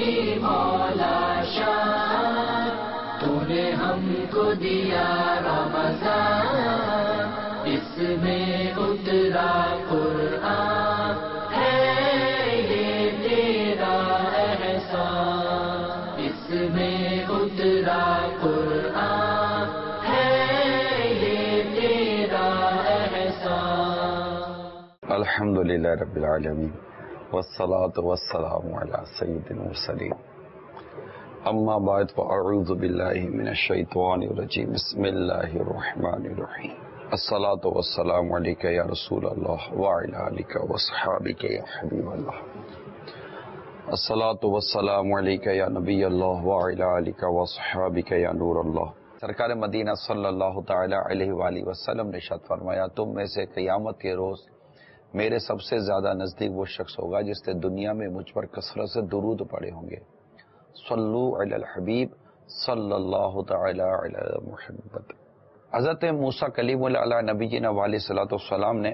مولا شان، تو نے ہم کو دیا رمضان، اس میں اترا قرآن، ہے یہ تیرا احسان، اس میں اترا قرآن، ہے یہ تیرا احسان۔ الحمدللہ رب العالمین، والصلاة والسلام علی سید المرسلین، اما بعد فاعوذ باللہ من الشیطان الرجیم، بسم اللہ الرحمن الرحیم، الصلاة والسلام علیک یا رسول اللہ وعلی آلک وصحابک یا حبیب اللہ، الصلاة والسلام علیک یا نبی اللہ وعلی آلک وصحابک یا نور اللہ۔ سرکار مدینہ صلی اللہ تعالی علیہ وآلہ وسلم نے ارشاد فرمایا، تم میں سے قیامت کے روز میرے سب سے زیادہ نزدیک وہ شخص ہوگا جس نے دنیا میں مجھ پر کثرت سے درود پڑھے ہوں گے۔ صلو علی الحبیب صلی اللہ تعالی علی محمد۔ حضرت موسیٰ کلیم اللہ علیہ نبی جینا علیہ صلاۃ والسلام نے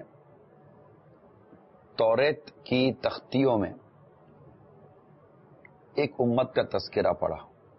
توریت کی تختیوں میں ایک امت کا تذکرہ پڑھا۔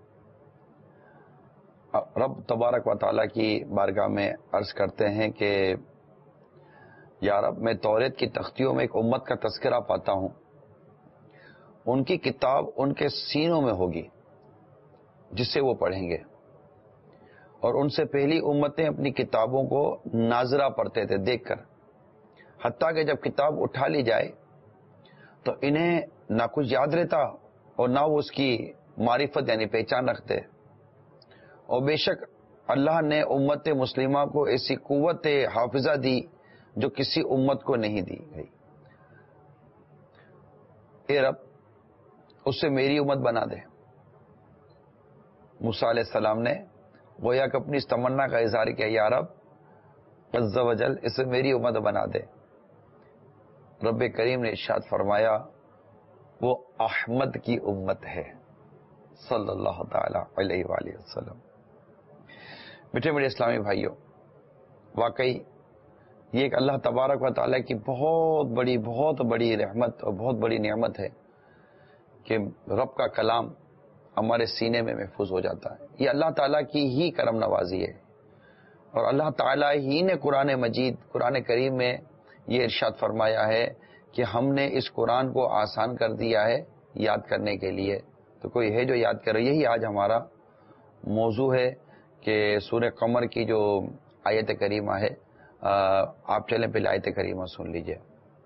رب تبارک و تعالیٰ کی بارگاہ میں عرض کرتے ہیں کہ یا رب، میں توریت کی تختیوں میں ایک امت کا تذکرہ پاتا ہوں، ان کی کتاب ان کے سینوں میں ہوگی جس سے وہ پڑھیں گے، اور ان سے پہلی امتیں اپنی کتابوں کو ناظرہ پڑھتے تھے دیکھ کر، حتیٰ کہ جب کتاب اٹھا لی جائے تو انہیں نہ کچھ یاد رہتا اور نہ وہ اس کی معرفت یعنی پہچان رکھتے۔ اور بے شک اللہ نے امت مسلمہ کو ایسی قوت حافظہ دی جو کسی امت کو نہیں دی گئی۔ اے رب، اس سے میری امت بنا دے۔ موسیٰ علیہ السلام نے گویا کہ اپنی اس تمنا کا اظہار کیا، یا رب عز و جل، اس سے میری امت بنا دے۔ رب کریم نے ارشاد فرمایا، وہ احمد کی امت ہے صلی اللہ تعالی علیہ وآلہ وسلم۔ میٹھے میٹھے اسلامی بھائیوں، واقعی یہ ایک اللہ تبارک و تعالیٰ کی بہت بڑی رحمت اور بہت بڑی نعمت ہے کہ رب کا کلام ہمارے سینے میں محفوظ ہو جاتا ہے۔ یہ اللہ تعالیٰ کی ہی کرم نوازی ہے، اور اللہ تعالیٰ ہی نے قرآن مجید، قرآن کریم میں یہ ارشاد فرمایا ہے کہ ہم نے اس قرآن کو آسان کر دیا ہے یاد کرنے کے لیے، تو کوئی ہے جو یاد کرے۔ یہی آج ہمارا موضوع ہے کہ سورہ قمر کی جو آیت کریمہ ہے، آپ چلیں پہلے آیت کریمہ سن لیجئے۔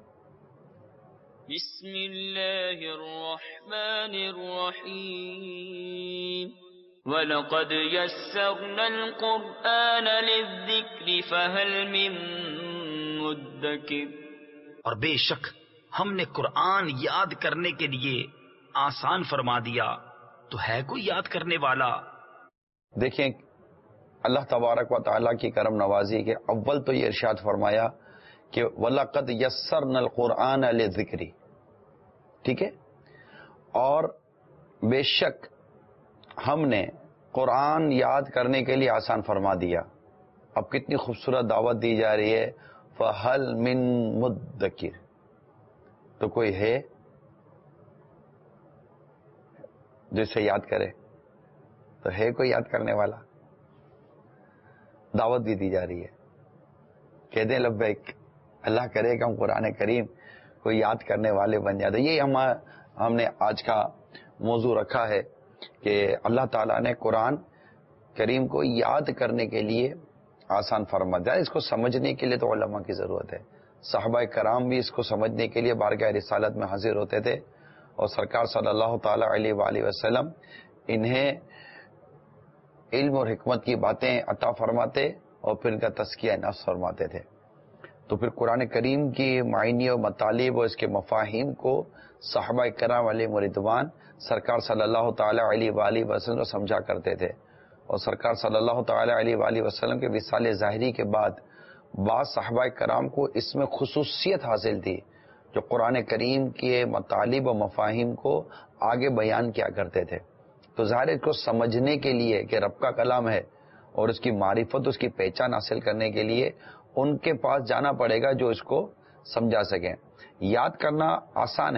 بسم اللہ الرحمن الرحیم، وَلَقَدْ يَسَّرْنَا الْقُرْآنَ لِلذِّكْرِ فَهَلْ مِن مُدَّكِرٍ، اور بے شک ہم نے قرآن یاد کرنے کے لیے آسان فرما دیا، تو ہے کوئی یاد کرنے والا؟ دیکھیں اللہ تبارک و تعالیٰ کی کرم نوازی کے اول تو یہ ارشاد فرمایا کہ وَلَقَدْ يَسَّرْنَا الْقُرْآنَ لِلذِّكْرِ، ٹھیک ہے، اور بے شک ہم نے قرآن یاد کرنے کے لیے آسان فرما دیا۔ اب کتنی خوبصورت دعوت دی جا رہی ہے، فَهَلْ مِن مُدَّكِرٍ، تو کوئی ہے جو اسے یاد کرے؟ تو ہے کوئی یاد کرنے والا؟ دعوت بھی دی جا رہی ہے، کہہ دیں لبیک، اللہ کرے کہ ہم قرآن کریم کو یاد کرنے والے بن جاتے۔ یہی ہم نے آج کا موضوع رکھا ہے کہ اللہ تعالیٰ نے قرآن کریم کو یاد کرنے کے لیے آسان فرما دیا۔ اس کو سمجھنے کے لیے تو علماء کی ضرورت ہے۔ صحابہ کرام بھی اس کو سمجھنے کے لیے بارگاہ رسالت میں حاضر ہوتے تھے، اور سرکار صلی اللہ تعالی علیہ وآلہ وسلم انہیں علم اور حکمت کی باتیں عطا فرماتے اور پھر ان کا تزکیہ نفس فرماتے تھے۔ تو پھر قرآن کریم کی معنی و مطالب اور اس کے مفاہیم کو صحابہ کرام علیہم رضوان سرکار صلی اللہ تعالی علیہ وآلہ وسلم کو سمجھا کرتے تھے، اور سرکار صلی اللہ تعالی علیہ وآلہ وسلم کے وصال ظاہری کے بعد بعض صحابہ کرام کو اس میں خصوصیت حاصل تھی جو قرآن کریم کے مطالب و مفاہیم کو آگے بیان کیا کرتے تھے۔ تو ظاہر اس کو سمجھنے کے لیے کہ رب کا کلام ہے اور اس کی معرفت، اس کی پہچان حاصل کرنے کے لیے ان کے پاس جانا پڑے گا جو اس کو سمجھا سکیں۔ یاد کرنا آسان ہے،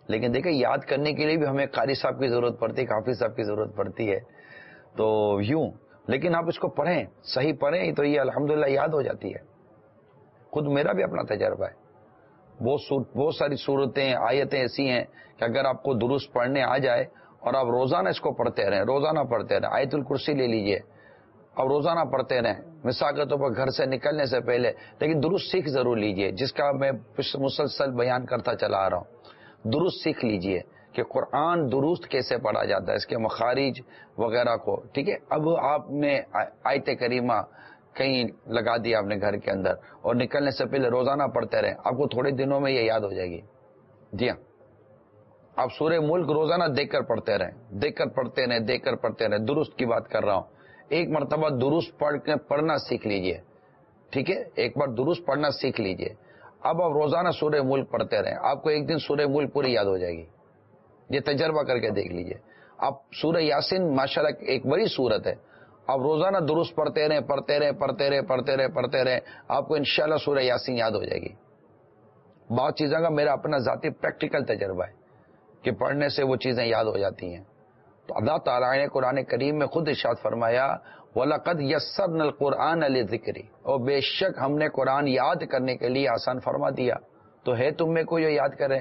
لیکن دیکھیں یاد کرنے کے لیے بھی ہمیں قاری صاحب کی ضرورت پڑتی ہے, حافظ صاحب کی ضرورت پڑتی ہے. تو یوں, لیکن آپ اس کو پڑھیں, صحیح پڑھیں تو یہ الحمدللہ یاد ہو جاتی ہے. خود میرا بھی اپنا تجربہ ہے. بہت ساری صورتیں, آیتیں ایسی ہیں کہ اگر آپ کو درست پڑھنے آ جائے اور آپ روزانہ اس کو پڑھتے رہیں, روزانہ پڑھتے رہیں. آیت الکرسی لے لیجئے, اب روزانہ پڑھتے رہیں, مثال کے طور پر گھر سے نکلنے سے پہلے, لیکن درست سیکھ ضرور لیجئے, جس کا میں مسلسل بیان کرتا چلا آ رہا ہوں. درست سیکھ لیجئے کہ قرآن درست کیسے پڑھا جاتا ہے, اس کے مخارج وغیرہ کو. ٹھیک ہے, اب آپ نے آیت کریمہ کہیں لگا دیا اپنے گھر کے اندر اور نکلنے سے پہلے روزانہ پڑھتے رہیں, آپ کو تھوڑے دنوں میں یہ یاد ہو جائے گی. جی ہاں, آپ سورہ ملک روزانہ دیکھ کر پڑھتے رہیں, دیکھ کر پڑھتے رہیں, دیکھ کر پڑھتے رہیں. درست کی بات کر رہا ہوں. ایک مرتبہ درست پڑھنا سیکھ لیجئے. ٹھیک ہے, ایک بار درست پڑھنا سیکھ لیجئے. اب آپ روزانہ سورہ ملک پڑھتے رہیں, آپ کو ایک دن سورہ ملک پوری یاد ہو جائے گی. یہ تجربہ کر کے دیکھ لیجئے. آپ سورہ یاسین ماشاءاللہ ایک بڑی سورت ہے, آپ روزانہ درست پڑھتے رہیں, پڑھتے رہیں, پڑھتے رہیں, پڑھتے رہیں, پڑھتے رہیں, آپ کو انشاءاللہ سورہ یاسین یاد ہو جائے گی. بہت چیزوں کا میرا اپنا ذاتی پریکٹیکل تجربہ ہے کہ پڑھنے سے وہ چیزیں یاد ہو جاتی ہیں. تو اللہ تعالیٰ نے قرآن کریم میں خود ارشاد فرمایا وَلَقَدْ يَسَّرْنَا الْقُرْآنَ لِلذِّكْرِ, اور بے شک ہم نے قرآن یاد کرنے کے لیے آسان فرما دیا. تو ہے تم میں کوئی جو یاد کرے؟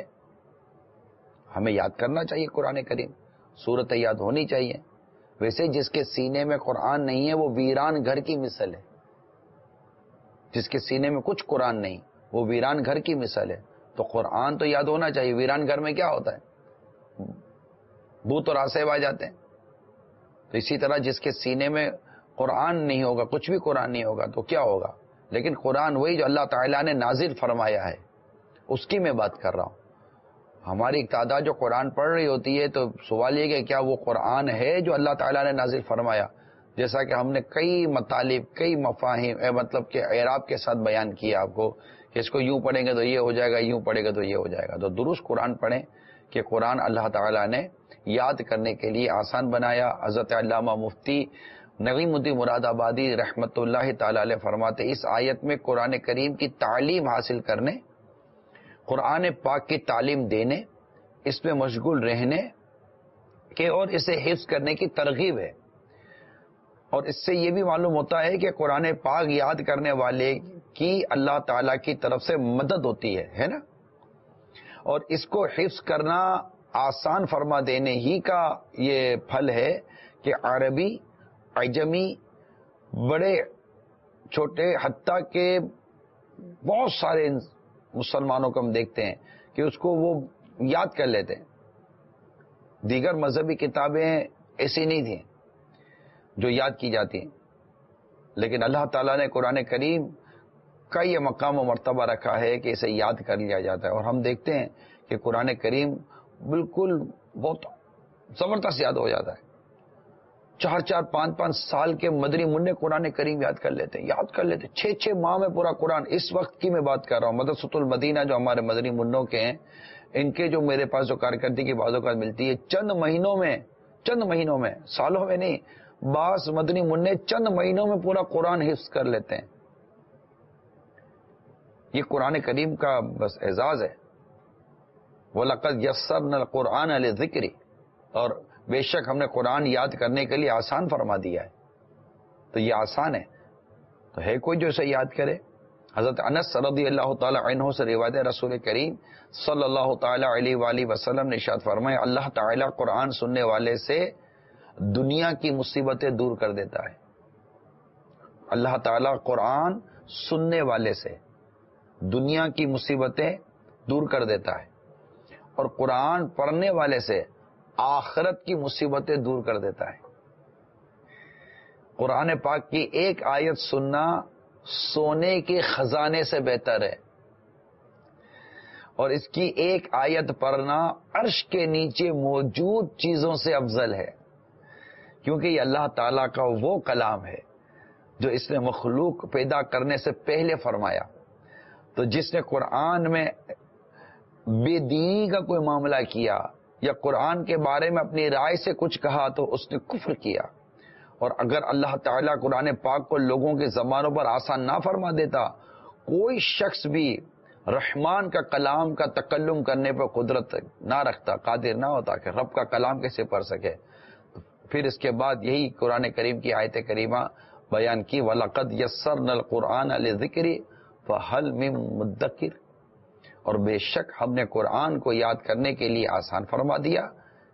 ہمیں یاد کرنا چاہیے قرآن کریم, سورت یاد ہونی چاہیے. ویسے جس کے سینے میں قرآن نہیں ہے وہ ویران گھر کی مثل ہے. جس کے سینے میں کچھ قرآن نہیں وہ ویران گھر کی مثل ہے. تو قرآن تو یاد ہونا چاہیے. ویران گھر میں کیا ہوتا ہے؟ بھوت اور آسیب آ جاتے ہیں. تو اسی طرح جس کے سینے میں قرآن نہیں ہوگا, کچھ بھی قرآن نہیں ہوگا, تو کیا ہوگا؟ لیکن قرآن وہی جو اللہ تعالیٰ نے نازل فرمایا ہے اس کی میں بات کر رہا ہوں. ہماری ایک تعداد جو قرآن پڑھ رہی ہوتی ہے, تو سوال یہ کہ کیا وہ قرآن ہے جو اللہ تعالیٰ نے نازل فرمایا؟ جیسا کہ ہم نے کئی مطالب, کئی مفاہیم, مطلب کہ اعراب کے ساتھ بیان کیا آپ کو کہ اس کو یوں پڑھیں گے تو یہ ہو جائے گا, یوں پڑھے گا تو یہ ہو جائے گا. تو درست قرآن پڑھیں کہ قرآن اللہ تعالیٰ نے یاد کرنے کے لیے آسان بنایا. حضرت علامہ مفتی نعیم الدین مراد آبادی رحمت اللہ تعالی علیہ فرماتے اس آیت میں قرآن کریم کی تعلیم حاصل کرنے, قرآن پاک کی تعلیم دینے, اس میں مشغول رہنے کے اور اسے حفظ کرنے کی ترغیب ہے. اور اس سے یہ بھی معلوم ہوتا ہے کہ قرآن پاک یاد کرنے والے کی اللہ تعالیٰ کی طرف سے مدد ہوتی ہے نا. اور اس کو حفظ کرنا آسان فرما دینے ہی کا یہ پھل ہے کہ عربی, عجمی, بڑے چھوٹے, حتیٰ کہ بہت سارے مسلمانوں کو ہم دیکھتے ہیں کہ اس کو وہ یاد کر لیتے ہیں. دیگر مذہبی کتابیں ایسی نہیں تھیں جو یاد کی جاتی ہیں, لیکن اللہ تعالیٰ نے قرآن کریم کا یہ مقام و مرتبہ رکھا ہے کہ اسے یاد کر لیا جاتا ہے. اور ہم دیکھتے ہیں کہ قرآن کریم بالکل بہت زبردست یاد ہو جاتا ہے. 4-4, 5-5 سال کے مدنی منع قرآن کریم یاد کر لیتے ہیں, 6-6 ماہ میں پورا قرآن. اس وقت کی میں بات کر رہا ہوں, مدرسۃ المدینہ جو ہمارے مدنی منوں کے ہیں, ان کے جو میرے پاس جو کارکردگی بعض اوقات ملتی ہے, چند مہینوں میں, سالوں میں نہیں, بعض مدنی منع چند مہینوں میں پورا قرآن حفظ کر لیتے ہیں. یہ قرآن کریم کا بس اعزاز ہے. وَلَقَدْ يَسَّرْنَا الْقُرْآنَ لِلذِّكْرِ, اور بے شک ہم نے قرآن یاد کرنے کے لیے آسان فرما دیا ہے. تو یہ آسان ہے, تو ہے کوئی جو اسے یاد کرے؟ حضرت انس رضی اللہ تعالی عنہ سے روایت ہے, رسول کریم صلی اللہ تعالی علیہ وآلہ وسلم نے ارشاد فرمایا اللہ تعالی قرآن سننے والے سے دنیا کی مصیبتیں دور کر دیتا ہے. اللہ تعالی قرآن سننے والے سے دنیا کی مصیبتیں دور کر دیتا ہے, اور قرآن پڑھنے والے سے آخرت کی مصیبتیں دور کر دیتا ہے. قرآن پاک کی ایک آیت سننا سونے کے خزانے سے بہتر ہے, اور اس کی ایک آیت پڑھنا عرش کے نیچے موجود چیزوں سے افضل ہے, کیونکہ یہ اللہ تعالیٰ کا وہ کلام ہے جو اس نے مخلوق پیدا کرنے سے پہلے فرمایا. تو جس نے قرآن میں بے دینی کا کوئی معاملہ کیا یا قرآن کے بارے میں اپنی رائے سے کچھ کہا تو اس نے کفر کیا. اور اگر اللہ تعالیٰ قرآن پاک کو لوگوں کے زبانوں پر آسان نہ فرما دیتا, کوئی شخص بھی رحمان کا کلام کا تکلم کرنے پر قدرت نہ رکھتا، قادر نہ ہوتا کہ رب کا کلام کیسے پڑھ سکے. پھر اس کے بعد یہی قرآن کریم کی آیت کریمہ بیان کی، وَلَقَدْ يَسَّرْنَا الْقُرْآنَ لِلذِّكْرِ فَهَلْ مِن مُدَّكِرٍ، اور بے شک ہم نے قرآن کو یاد کرنے کے لیے آسان فرما دیا،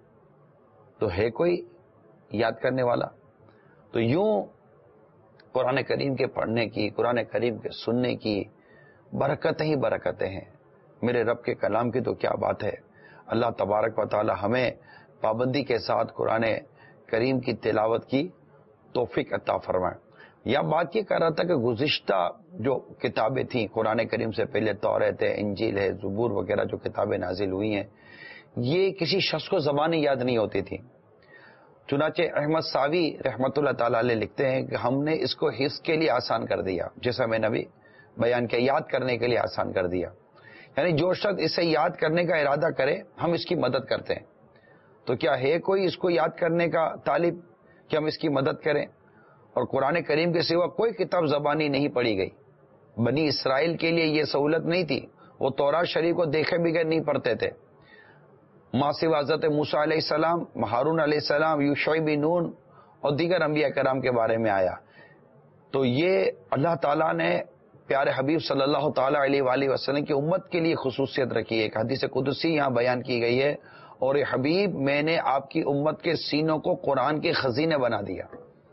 تو ہے کوئی یاد کرنے والا؟ تو یوں قرآن کریم کے پڑھنے کی، قرآن کریم کے سننے کی برکتیں ہی برکتیں ہیں. میرے رب کے کلام کی تو کیا بات ہے. اللہ تبارک و تعالی ہمیں پابندی کے ساتھ قرآن کریم کی تلاوت کی توفیق عطا فرمائے. یا بات یہ کر رہا تھا کہ گزشتہ جو کتابیں تھیں قرآن کریم سے پہلے، توریت ہے، انجیل ہے، زبور وغیرہ جو کتابیں نازل ہوئی ہیں، یہ کسی شخص کو زبانیں یاد نہیں ہوتی تھی. چنانچہ احمد ساوی رحمۃ اللہ تعالی علیہ لکھتے ہیں کہ ہم نے اس کو حفظ کے لیے آسان کر دیا، جیسا میں نے ابھی بیان کیا، یاد کرنے کے لیے آسان کر دیا. یعنی جو شخص اسے یاد کرنے کا ارادہ کرے ہم اس کی مدد کرتے ہیں. تو کیا ہے کوئی اس کو یاد کرنے کا طالب کہ ہم اس کی مدد کریں؟ اور قرآن کریم کے سوا کوئی کتاب زبانی نہیں پڑھی گئی. بنی اسرائیل کے لیے یہ سہولت نہیں تھی، وہ تورات شریف کو دیکھے بغیر نہیں پڑھتے تھے. ماں سوا حضرت موسیٰ علیہ السلام، ہارون علیہ السلام، یوشع بن نون اور دیگر انبیاء کرام کے بارے میں آیا. تو یہ اللہ تعالیٰ نے پیارے حبیب صلی اللہ تعالی علیہ وآلہ وسلم کی امت کے لیے خصوصیت رکھی ہے. ایک حدیث قدسی یہاں بیان کی گئی ہے، اور یہ حبیب میں نے آپ کی امت کے سینوں کو قرآن کے خزینے بنا دیا.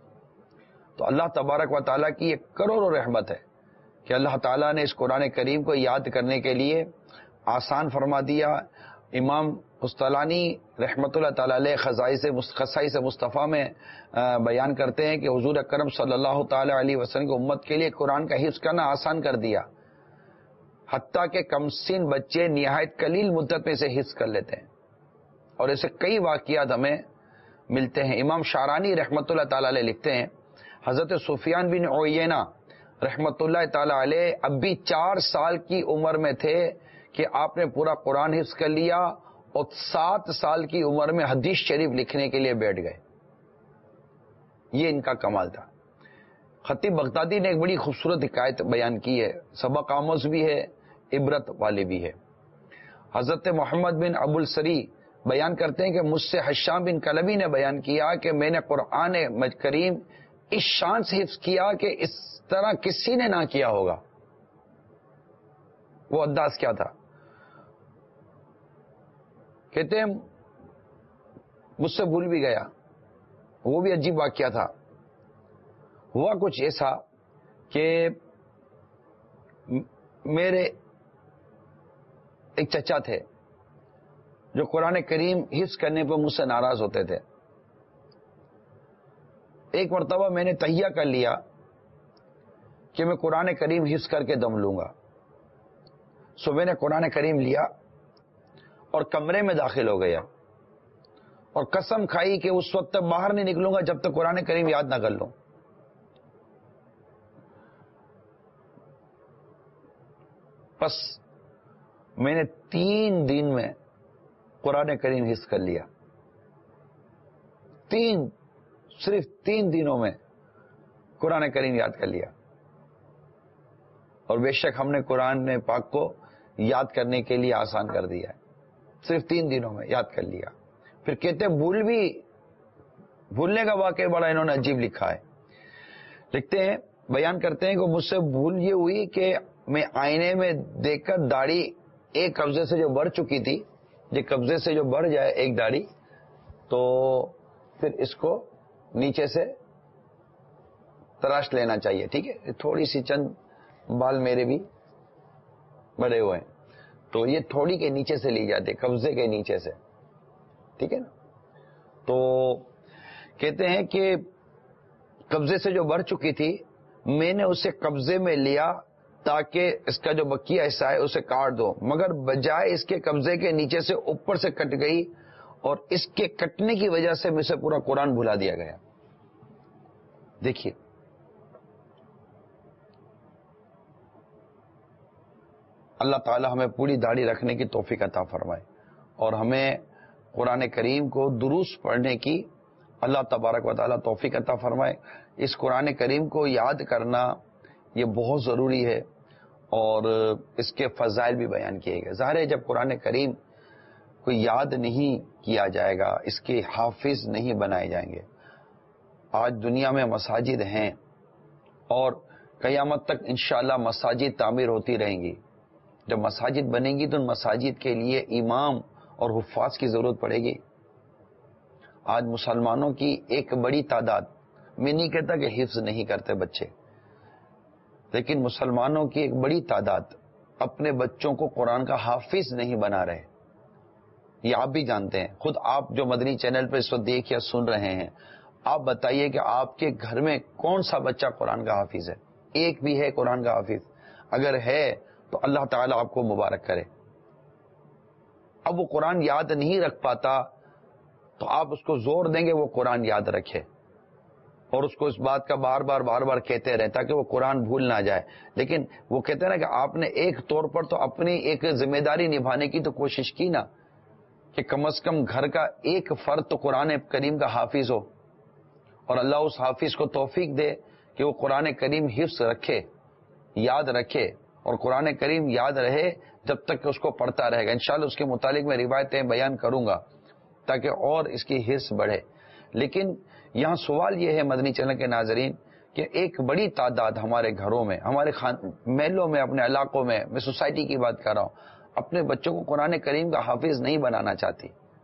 تو اللہ تبارک و تعالیٰ کی ایک کروڑوں رحمت ہے کہ اللہ تعالیٰ نے اس قرآن کریم کو یاد کرنے کے لیے آسان فرما دیا. امام قسطلانی رحمۃ اللہ تعالی علیہ خصائص مصطفیٰ میں بیان کرتے ہیں کہ حضور اکرم صلی اللہ تعالی علیہ وسلم کی امت کے لیے قرآن کا حفظ کرنا آسان کر دیا، حتیٰ کہ کم سن بچے نہایت قلیل مدت میں اسے حفظ کر لیتے ہیں. اور ایسے کئی واقعات ہمیں ملتے ہیں. امام شارانی رحمۃ اللہ تعالی علیہ لکھتے ہیں حضرت سفیان بن عیینہ رحمۃ اللہ تعالی علیہ اب بھی 4 سال کی عمر میں تھے کہ آپ نے پورا قرآن حفظ کر لیا، اور 7 سال کی عمر میں حدیث شریف لکھنے کے لیے بیٹھ گئے. یہ ان کا کمال تھا. خطیب بغدادی نے ایک بڑی خوبصورت حکایت بیان کی ہے، سبق آموز بھی ہے، عبرت والی بھی ہے. حضرت محمد بن ابو السری بیان کرتے ہیں کہ مجھ سے حشام بن کلبی نے بیان کیا کہ میں نے قرآن کریم اس شان سے حفظ کیا کہ اس طرح کسی نے نہ کیا ہوگا. وہ انداز کیا تھا؟ کہتے ہیں مجھ سے بھول بھی گیا. وہ بھی عجیب واقعہ تھا. ہوا کچھ ایسا کہ میرے ایک چچا تھے جو قرآن کریم حفظ کرنے پر مجھ سے ناراض ہوتے تھے. ایک مرتبہ میں نے تہیہ کر لیا کہ میں قرآن کریم حفظ کر کے دم لوں گا. سو میں نے قرآن کریم لیا اور کمرے میں داخل ہو گیا اور قسم کھائی کہ اس وقت تک باہر نہیں نکلوں گا جب تک قرآن کریم یاد نہ کر لوں. بس میں نے 3 دن میں قرآن کریم حفظ کر لیا. صرف 3 دنوں میں قرآن کریم یاد کر لیا. اور بے شک ہم نے قرآن پاک کو یاد کرنے کے لیے آسان کر دیا ہے. صرف 3 دنوں میں یاد کر لیا. پھر کہتے بھولنے کا واقعہ بڑا انہوں نے عجیب لکھا ہے. لکھتے ہیں، بیان کرتے ہیں کہ مجھ سے بھول یہ ہوئی کہ میں آئینے میں دیکھ کر داڑھی ایک قبضے سے جو بڑھ چکی تھی، یہ قبضے سے جو بڑھ جائے ایک داڑھی تو پھر اس کو نیچے سے تراش لینا چاہیے. ٹھیک ہے، تھوڑی سی چند بال میرے بھی بڑے ہوئے ہیں تو یہ تھوڑی کے نیچے سے لی جاتی، قبضے کے نیچے سے. ٹھیک ہے نا. تو کہتے ہیں کہ قبضے سے جو بڑھ چکی تھی میں نے اسے قبضے میں لیا تاکہ اس کا جو بقیہ حصہ ہے اسے کاٹ دو، مگر بجائے اس کے قبضے کے نیچے سے اوپر سے کٹ گئی اور اس کے کٹنے کی وجہ سے مجھ سے پورا قرآن بھلا دیا گیا. دیکھیے اللہ تعالی ہمیں پوری داڑھی رکھنے کی توفیق عطا فرمائے اور ہمیں قرآن کریم کو درست پڑھنے کی اللہ تبارک و تعالی توفیق عطا فرمائے. اس قرآن کریم کو یاد کرنا یہ بہت ضروری ہے اور اس کے فضائل بھی بیان کیے گئے. ظاہر ہے جب قرآن کریم کو یاد نہیں کیا جائے گا، اس کے حافظ نہیں بنائے جائیں گے. آج دنیا میں مساجد ہیں اور قیامت تک انشاءاللہ مساجد تعمیر ہوتی رہیں گی. جب مساجد بنیں گی تو ان مساجد کے لیے امام اور حفاظ کی ضرورت پڑے گی. آج مسلمانوں کی ایک بڑی تعداد، میں نہیں کہتا کہ حفظ نہیں کرتے بچے، لیکن مسلمانوں کی ایک بڑی تعداد اپنے بچوں کو قرآن کا حافظ نہیں بنا رہے. یہ آپ بھی جانتے ہیں. خود آپ جو مدنی چینل پہ اس وقت دیکھ یا سن رہے ہیں، آپ بتائیے کہ آپ کے گھر میں کون سا بچہ قرآن کا حافظ ہے؟ ایک بھی ہے قرآن کا حافظ؟ اگر ہے تو اللہ تعالیٰ آپ کو مبارک کرے. اب وہ قرآن یاد نہیں رکھ پاتا تو آپ اس کو زور دیں گے وہ قرآن یاد رکھے، اور اس کو اس بات کا بار بار کہتے رہے تاکہ وہ قرآن بھول نہ جائے. لیکن وہ کہتے ہیں نا کہ آپ نے ایک طور پر تو اپنی ایک ذمہ داری نبھانے کی تو کوشش کی نا، کہ کم از کم گھر کا ایک فرد تو قرآن کریم کا حافظ ہو، اور اللہ اس حافظ کو توفیق دے کہ وہ قرآن کریم حفظ رکھے، یاد رکھے، اور قرآن کریم یاد رہے جب تک کہ اس کو پڑھتا رہے گا. انشاءاللہ اس کے متعلق میں روایتیں بیان کروں گا تاکہ اور اس کی حرص بڑھے. لیکن یہاں سوال یہ ہے مدنی چینل کے ناظرین کہ ایک بڑی تعداد ہمارے گھروں میں، ہمارے محلوں میں، اپنے علاقوں میں سوسائٹی کی بات کر رہا ہوں، اپنے بچوں کو قرآن کریم کا حافظ نہیں بنانا چاہتی.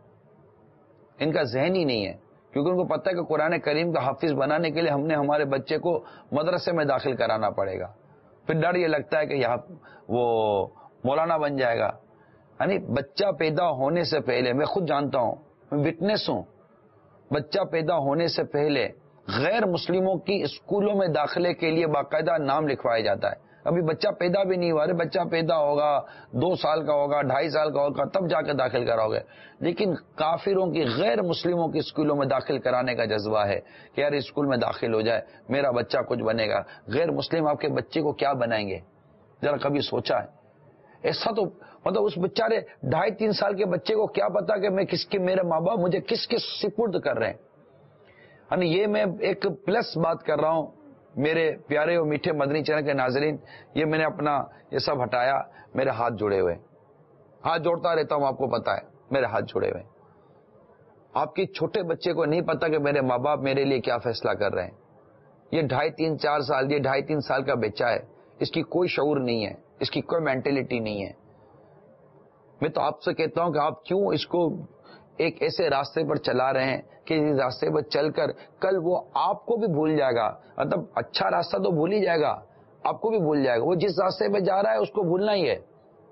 ان کا ذہن ہی نہیں ہے، کیونکہ ان کو پتہ ہے کہ قرآن کریم کا حافظ بنانے کے لیے ہم نے ہمارے بچے کو مدرسے میں داخل کرانا پڑے گا. پھر ڈر یہ لگتا ہے کہ یہاں وہ مولانا بن جائے گا. یعنی بچہ پیدا ہونے سے پہلے، میں خود جانتا ہوں، میں وٹنس ہوں، بچہ پیدا ہونے سے پہلے غیر مسلموں کی اسکولوں میں داخلے کے لیے باقاعدہ نام لکھوایا جاتا ہے. ابھی بچہ پیدا بھی نہیں ہوا، ارے بچہ پیدا ہوگا 2 سال کا ہوگا، 2.5 سال کا ہوگا، تب جا کے داخل کراؤ گے. لیکن کافروں کی، غیر مسلموں کی اسکولوں میں داخل کرانے کا جذبہ ہے کہ یار اسکول میں داخل ہو جائے، میرا بچہ کچھ بنے گا. غیر مسلم آپ کے بچے کو کیا بنائیں گے؟ ذرا کبھی سوچا ہے؟ ایسا تو مطلب اس بیچارے 2.5-3 سال کے بچے کو کیا پتا کہ میں میرے ماں باپ مجھے کس کے سپرد کر رہے ہیں. یعنی یہ میں ایک پلس بات کر رہا ہوں میرے پیارے اور میٹھے مدنی چینل کے ناظرین. یہ میں نے اپنا یہ سب ہٹایا، میرے ہاتھ جڑے ہوئے، ہاتھ جوڑتا رہتا ہوں، آپ کو پتا ہے میرے ہاتھ جڑے ہوئے. آپ کے چھوٹے بچے کو نہیں پتا کہ میرے ماں باپ میرے لیے کیا فیصلہ کر رہے ہیں. یہ 2.5-3-4 سال، یہ 2.5-3 سال کا بچہ ہے، اس کی کوئی شعور نہیں ہے، اس کی کوئی مینٹلٹی نہیں ہے. میں تو آپ سے کہتا ہوں کہ آپ کیوں اس کو ایک ایسے راستے پر چلا رہے ہیں کہ اس راستے پر چل کر کل وہ آپ کو بھی بھول جائے گا. مطلب اچھا راستہ تو بھول ہی جائے گا، آپ کو بھی بھول جائے گا. وہ جس راستے پہ جا رہا ہے اس کو بھولنا ہی ہے.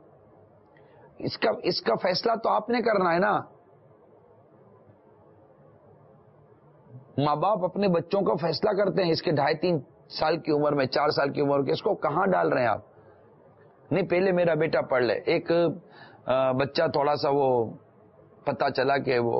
اس کا فیصلہ تو آپ نے کرنا ہے نا. ماں باپ اپنے بچوں کا فیصلہ کرتے ہیں اس کے 2.5-3 سال کی عمر میں، 4 سال کی عمر کے. اس کو کہاں ڈال رہے ہیں آپ؟ نہیں پہلے میرا بیٹا پڑھ لے. ایک بچہ تھوڑا سا وہ پتا چلا کہ وہ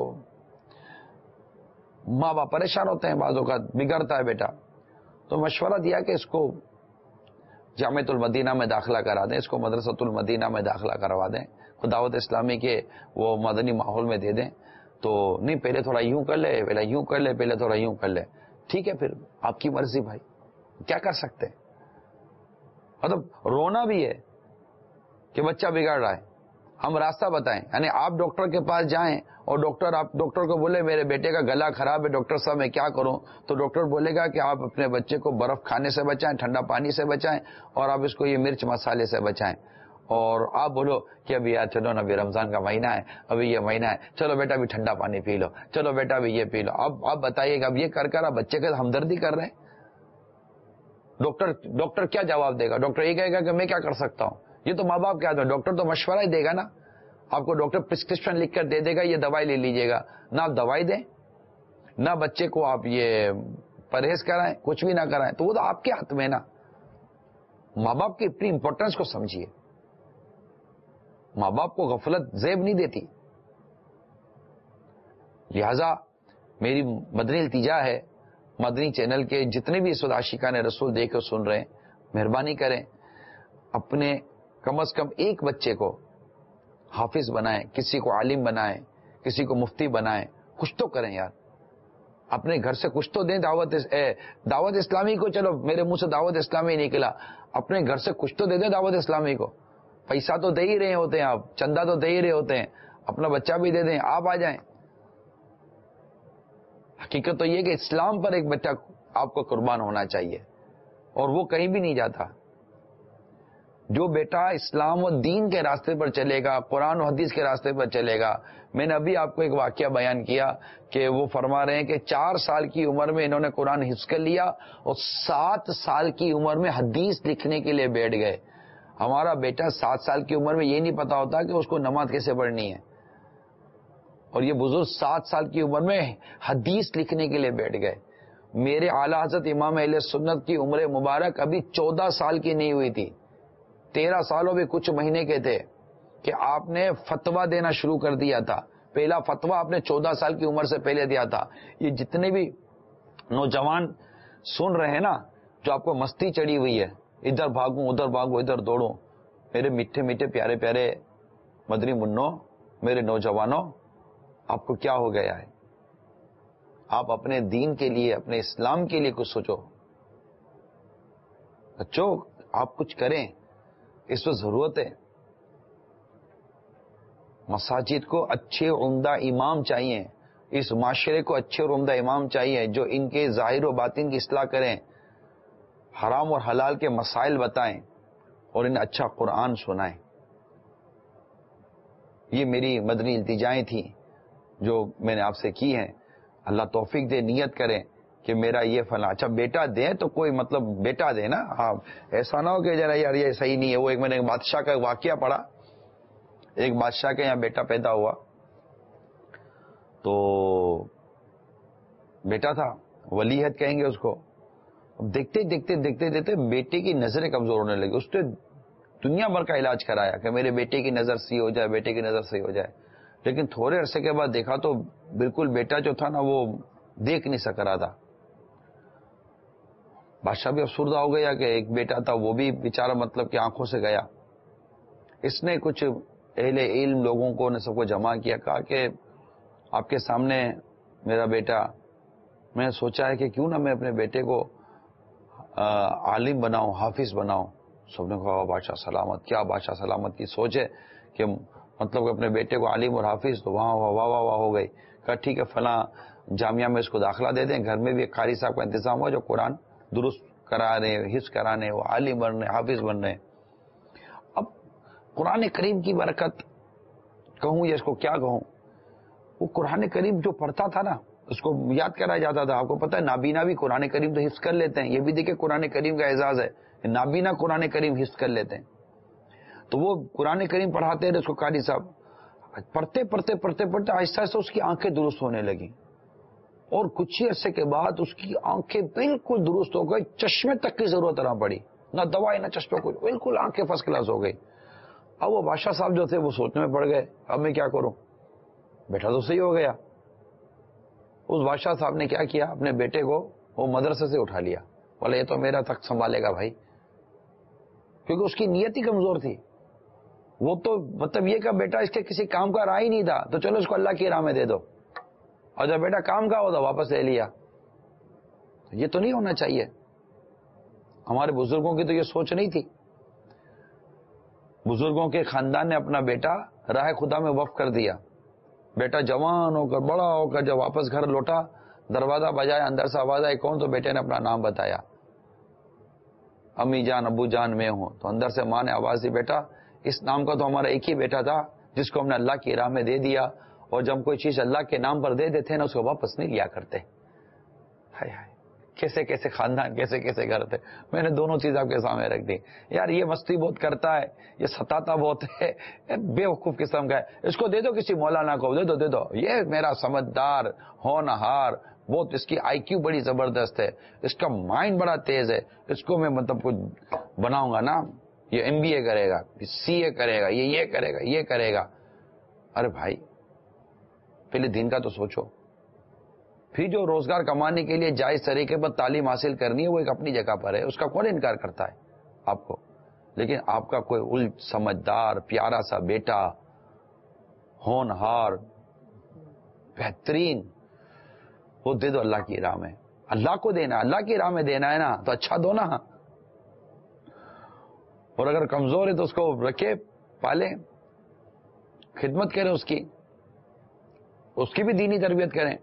ماں باپ پریشان ہوتے ہیں، بعض اوقات بگڑتا ہے بیٹا، تو مشورہ دیا کہ اس کو جامعۃ المدینہ میں داخلہ کرا دیں، اس کو مدرسۃ المدینہ میں داخلہ کروا دیں، دعوت اسلامی کے وہ مدنی ماحول میں دے دیں. تو نہیں پہلے تھوڑا یوں کر لے، پہلے یوں کر لے، پہلے تھوڑا یوں کر لے. ٹھیک ہے، پھر آپ کی مرضی بھائی، کیا کر سکتے ہیں. مطلب رونا بھی ہے کہ بچہ بگڑ رہا ہے، ہم راستہ بتائیں. یعنی آپ ڈاکٹر کے پاس جائیں اور ڈاکٹر کو بولے میرے بیٹے کا گلا خراب ہے ڈاکٹر صاحب میں کیا کروں، تو ڈاکٹر بولے گا کہ آپ اپنے بچے کو برف کھانے سے بچائیں، ٹھنڈا پانی سے بچائیں، اور آپ اس کو یہ مرچ مسالے سے بچائیں. اور آپ بولو کہ ابھی یار چلو نا، ابھی رمضان کا مہینہ ہے، ابھی یہ مہینہ ہے، چلو بیٹا ابھی ٹھنڈا پانی پی لو، چلو بیٹا ابھی یہ پی لو. اب آپ بتائیے گا اب یہ کر آپ بچے کے ہمدردی کر رہے ہیں. ڈاکٹر کیا جواب دے گا؟ ڈاکٹر یہ کہے گا کہ میں کیا کر سکتا ہوں. یہ تو ماں باپ کیا تھا، ڈاکٹر تو مشورہ ہی دے گا نا. آپ کو ڈاکٹر پرسکرپشن لکھ کر دے دے گا، یہ دوائی لے لیجیے گا. نہ آپ دوائی دیں، نہ بچے کو آپ یہ پرہیز کرائیں، کچھ بھی نہ کرائیں، تو وہ تو آپ کے ہاتھ میں نا. ماں باپ کی اپنی امپورٹنس کو سمجھیے. ماں باپ کو غفلت زیب نہیں دیتی. لہذا میری مدنی التجا ہے، مدنی چینل کے جتنے بھی اس وقت عاشقان رسول دیکھ کر سن رہے ہیں، مہربانی کریں اپنے کم از کم ایک بچے کو حافظ بنائیں، کسی کو عالم بنائیں، کسی کو مفتی بنائیں. کچھ تو کریں یار. اپنے گھر سے کچھ تو دیں دعوت اسلامی کو. چلو میرے منہ سے دعوت اسلامی نکلا, اپنے گھر سے کچھ تو دے دیں دعوت اسلامی کو. پیسہ تو دے ہی رہے ہوتے ہیں آپ, چندہ تو دے ہی رہے ہوتے ہیں, اپنا بچہ بھی دے دیں, آپ آ جائیں. حقیقت تو یہ کہ اسلام پر ایک بچہ آپ کو قربان ہونا چاہیے, اور وہ کہیں بھی نہیں جاتا. جو بیٹا اسلام و دین کے راستے پر چلے گا, قرآن و حدیث کے راستے پر چلے گا. میں نے ابھی آپ کو ایک واقعہ بیان کیا کہ وہ فرما رہے ہیں کہ 4 سال کی عمر میں انہوں نے قرآن حفظ کر لیا اور 7 سال کی عمر میں حدیث لکھنے کے لیے بیٹھ گئے. ہمارا بیٹا 7 سال کی عمر میں یہ نہیں پتا ہوتا کہ اس کو نماز کیسے پڑھنی ہے, اور یہ بزرگ 7 سال کی عمر میں حدیث لکھنے کے لیے بیٹھ گئے. میرے اعلیٰ حضرت امام اہل سنت کی عمر مبارک ابھی 14 سال کی نہیں ہوئی تھی, 13 سالوں میں کچھ مہینے کے تھے کہ آپ نے فتویٰ دینا شروع کر دیا تھا. پہلا فتویٰ آپ نے 14 سال کی عمر سے پہلے دیا تھا. یہ جتنے بھی نوجوان سن رہے ہیں نا, جو آپ کو مستی چڑھی ہوئی ہے, ادھر بھاگوں ادھر بھاگوں ادھر دوڑوں, میرے میٹھے میٹھے پیارے پیارے مدنی منوں, میرے نوجوانوں, آپ کو کیا ہو گیا ہے؟ آپ اپنے دین کے لیے, اپنے اسلام کے لیے کچھ سوچو. بچوں آپ کچھ کریں, اس وقت ضرورت ہے. مساجد کو اچھے عمدہ امام چاہیے, اس معاشرے کو اچھے اور عمدہ امام چاہیے جو ان کے ظاہر و باطن کی اصلاح کریں, حرام اور حلال کے مسائل بتائیں اور انہیں اچھا قرآن سنائیں. یہ میری مدنی التجائیں تھیں جو میں نے آپ سے کی ہیں. اللہ توفیق دے, نیت کریں کہ میرا یہ فلاں. اچھا بیٹا دیں تو کوئی مطلب بیٹا دے نا, ہاں ایسا نہ ہو کہ ذرا یار یہ صحیح نہیں ہے. وہ ایک میں نے بادشاہ کا واقعہ پڑھا, ایک بادشاہ کے یہاں بیٹا پیدا ہوا, تو بیٹا تھا, ولیعہد کہیں گے اس کو. دیکھتے دیکھتے دیکھتے دیکھتے بیٹے کی نظریں کمزور ہونے لگی. اس نے دنیا بھر کا علاج کرایا کہ میرے بیٹے کی نظر صحیح ہو جائے, بیٹے کی نظر صحیح ہو جائے. لیکن تھوڑے عرصے کے بعد دیکھا تو بالکل بیٹا جو تھا نا وہ دیکھ نہیں سک رہا تھا. بادشاہ بھی افسردہ ہو گیا کہ ایک بیٹا تھا وہ بھی بیچارہ مطلب کہ آنکھوں سے گیا. اس نے کچھ اہل علم لوگوں کو نے سب کو جمع کیا, کہا کہ آپ کے سامنے میرا بیٹا, میں نے سوچا ہے کہ کیوں نہ میں اپنے بیٹے کو عالم بناؤں, حافظ بناؤں. سب نے کہا بادشاہ سلامت, کیا بادشاہ سلامت کی سوچ ہے کہ مطلب کہ اپنے بیٹے کو عالم اور حافظ. تو وہاں واہ واہ واہ ہو گئی. کہا ٹھیک ہے فلاں جامعہ میں اس کو داخلہ دے دیں, گھر میں بھی ایک قاری صاحب کا انتظام ہو جو قرآن درست کرا رہے, حفظ کرانے, وہ عالم بن رہے, حافظ بن رہے. اب قرآن کریم کی برکت کہوں یا اس کو کیا کہوں, وہ قرآن کریم جو پڑھتا تھا نا اس کو یاد کرایا جاتا تھا. آپ کو پتہ ہے نابینا بھی قرآن کریم تو حفظ کر لیتے ہیں. یہ بھی دیکھیں قرآن کریم کا اعزاز ہے, نابینا قرآن کریم حفظ کر لیتے ہیں. تو وہ قرآن کریم پڑھاتے رہے اس کو قاری صاحب, پڑھتے پڑھتے پڑھتے پڑھتے آہستہ آہستہ اس کی آنکھیں درست ہونے لگی, اور کچھ ہی عرصے کے بعد اس کی آنکھیں بالکل درست ہو گئی. چشمے تک کی ضرورت نہ پڑی, نہ دوائی نہ چشمے, کو بالکل آنکھیں فرسٹ کلاس ہو گئی. اب وہ بادشاہ صاحب جو تھے وہ سوچنے میں پڑ گئے, اب میں کیا کروں, بیٹا تو صحیح ہو گیا. اس بادشاہ صاحب نے کیا کیا, اپنے بیٹے کو وہ مدرسے سے اٹھا لیا, بولے یہ تو میرا تک سنبھالے گا بھائی, کیونکہ اس کی نیت ہی کمزور تھی. وہ تو مطلب یہ کہ بیٹا اس کے کسی کام کا راہ ہی نہیں تھا, تو چلو اس کو اللہ کی راہ میں دے دو, اور جب بیٹا کام کا ہو تو واپس لے لیا. یہ تو نہیں ہونا چاہیے. ہمارے بزرگوں کی تو یہ سوچ نہیں تھی. بزرگوں کے خاندان نے اپنا بیٹا راہ خدا میں وقف کر دیا. بیٹا جوان ہو کر بڑا ہو کر جب واپس گھر لوٹا, دروازہ بجایا, اندر سے آواز آئی کون, تو بیٹے نے اپنا نام بتایا, امی جان ابو جان میں ہوں. تو اندر سے ماں نے آواز دی, بیٹا اس نام کا تو ہمارا ایک ہی بیٹا تھا جس کو ہم نے اللہ کی راہ میں دے دیا, اور جب کوئی چیز اللہ کے نام پر دے دیتے نا اس کو واپس نہیں لیا کرتے. ہائے ہائے, کیسے کیسے خاندان, کیسے کیسے گھر تھے. میں نے دونوں چیز آپ کے سامنے رکھ دی. یار یہ مستی بہت کرتا ہے, یہ ستاتا بہت ہے, بے وقوف قسم کا ہے, اس کو دے دو کسی مولانا کو, دے دو دے دو. یہ میرا سمجھدار ہونہار, بہت اس کی آئی کیو بڑی زبردست ہے, اس کا مائنڈ بڑا تیز ہے, اس کو میں مطلب کچھ بناؤں گا نا, یہ MBA کرے گا, CA کرے گا, یہ کرے گا, یہ کرے گا. ارے بھائی پہلے دین کا تو سوچو. پھر جو روزگار کمانے کے لیے جائز طریقے پر تعلیم حاصل کرنی ہے وہ ایک اپنی جگہ پر ہے, اس کا کون انکار کرتا ہے آپ کو. لیکن آپ کا کوئی سمجھدار پیارا سا بیٹا, ہونہار, بہترین, وہ دے دو اللہ کی راہ میں. اللہ کو دینا, اللہ کی راہ میں دینا ہے نا, تو اچھا دو نا. اور اگر کمزور ہے تو اس کو رکھے, پالے, خدمت کریں اس کی بھی دینی تربیت کریں.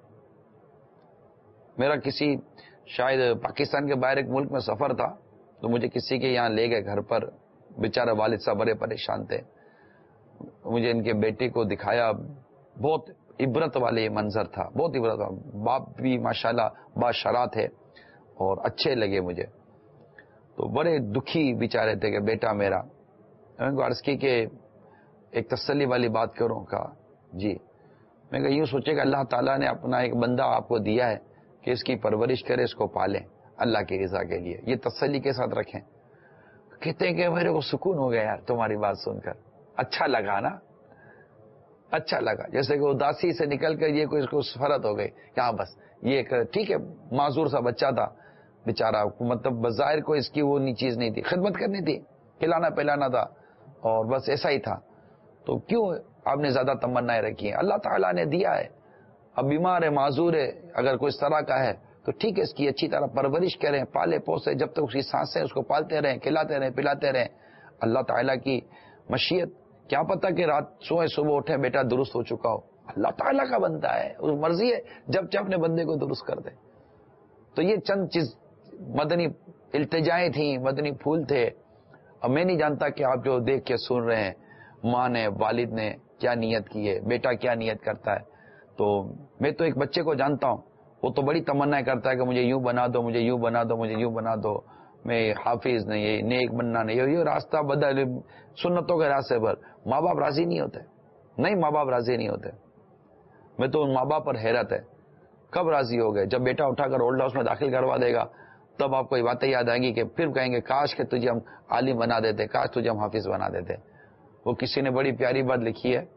میرا کسی شاید پاکستان کے باہر ایک ملک میں سفر تھا, تو مجھے کسی کے یہاں لے گئے گھر پر. بیچارہ والد صاحب بڑے پریشان تھے. مجھے ان کے بیٹے کو دکھایا, بہت عبرت والے منظر تھا, بہت عبرت. باپ بھی ماشاءاللہ باشرا تھے اور اچھے لگے مجھے. تو بڑے دکھی بیچارے تھے کہ بیٹا میرا. میں نے عرض کی کہ ایک تسلی والی بات کروں. کہا جی. میں کہا یوں سوچے کہ اللہ تعالیٰ نے اپنا ایک بندہ آپ کو دیا ہے کہ اس کی پرورش کرے, اس کو پالیں اللہ کی رضا کے لیے, یہ تسلی کے ساتھ رکھیں. کہتے ہیں کہ میرے کو سکون ہو گیا یار تمہاری بات سن کر, اچھا لگا نا, اچھا لگا. جیسے کہ اداسی سے نکل کر یہ کوئی اس کو فرت ہو گئی کہ ہاں بس یہ ٹھیک ہے, معذور سا بچہ تھا بیچارہ, مطلب بظاہر کوئی اس کی وہ چیز نہیں تھی, خدمت کرنی تھی, کھلانا پلانا تھا, اور بس ایسا ہی تھا. تو کیوں آپ نے زیادہ تمنائیں رکھی ہیں؟ اللہ تعالیٰ نے دیا ہے. اب بیمار ہے, معذور ہے, اگر کوئی اس طرح کا ہے تو ٹھیک ہے, اس کی اچھی طرح پرورش کریں, پالے پوسے, جب تک اس کی سانسیں اس کو پالتے رہیں, کھلاتے رہیں, پلاتے رہیں. اللہ تعالیٰ کی مشیت, کیا پتہ کہ رات سوئے صبح اٹھے بیٹا درست ہو چکا ہو. اللہ تعالیٰ کا بندہ ہے, اس مرضی ہے جب چاہے اپنے بندے کو درست کر دے. تو یہ چند چیز مدنی التجائیں تھیں, مدنی پھول تھے. اب میں نہیں جانتا کہ آپ جو دیکھ کے سن رہے ہیں, ماں نے, والد نے کیا نیت کی ہے, بیٹا کیا نیت کرتا ہے. تو میں تو ایک بچے کو جانتا ہوں, وہ تو بڑی تمنا کرتا ہے کہ مجھے یوں بنا دو, مجھے یوں بنا دو, مجھے یوں بنا دو, میں حافظ نہیں, نیک بننا نہیں, یہ راستہ بدل, سنتوں کے راستے پر. ماں باپ راضی نہیں ہوتے, نہیں ماں باپ راضی نہیں ہوتے. میں تو ان ماں باپ پر حیرت ہے, کب راضی ہو گئے؟ جب بیٹا اٹھا کر اولڈ ہاؤس میں داخل کروا دے گا تب آپ کو یہ باتیں یاد آئیں گی کہ پھر کہیں گے کاش کہ تجھے ہم عالم بنا دیتے, کاش تجھے ہم حافظ بنا دیتے. وہ کسی نے بڑی پیاری بات لکھی ہے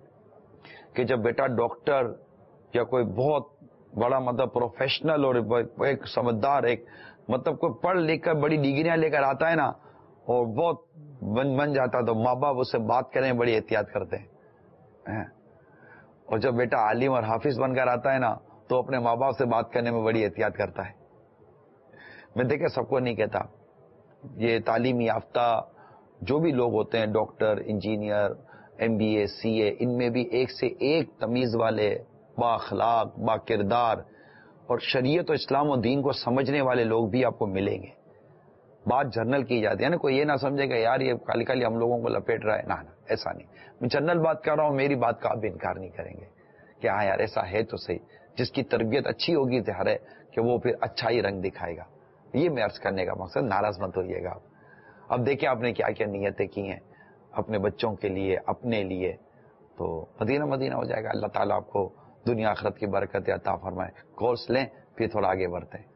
کہ جب بیٹا ڈاکٹر یا کوئی بہت بڑا مطلب پروفیشنل اور ایک سمجھدار, ایک مطلب کوئی پڑھ لکھ کر بڑی ڈگریاں لے کر آتا ہے نا, اور بہت بن جاتا, تو ماں باپ اس سے بات کرنے میں بڑی احتیاط کرتے ہیں. اور جب بیٹا عالم اور حافظ بن کر آتا ہے نا, تو اپنے ماں باپ سے بات کرنے میں بڑی احتیاط کرتا ہے. میں دیکھیں سب کو نہیں کہتا, یہ تعلیم یافتہ جو بھی لوگ ہوتے ہیں, doctor, engineer, M B A, C A, ان میں بھی ایک سے ایک تمیز والے, با اخلاق, با کردار اور شریعت و اسلام و دین کو سمجھنے والے لوگ بھی آپ کو ملیں گے. بات جنرل کی جاتی ہے نا, کوئی یہ نہ سمجھے کہ یار یہ کالی کالی ہم لوگوں کو لپیٹ رہا ہے. نہ ایسا نہیں, میں جنرل بات کر رہا ہوں, میری بات کا آپ انکار نہیں کریں گے کہ ہاں یار ایسا ہے تو صحیح. جس کی تربیت اچھی ہوگی ظاہر ہے کہ وہ پھر اچھا ہی رنگ دکھائے گا. یہ میں عرض کرنے کا مقصد, ناراض مت ہوئیے گا آپ. اب دیکھیں آپ نے کیا کیا نیتیں کی ہیں اپنے بچوں کے لیے, اپنے لیے, تو مدینہ مدینہ ہو جائے گا. اللہ تعالیٰ آپ کو دنیا آخرت کی برکت عطا فرمائے. کورس لیں پھر تھوڑا آگے بڑھتے ہیں.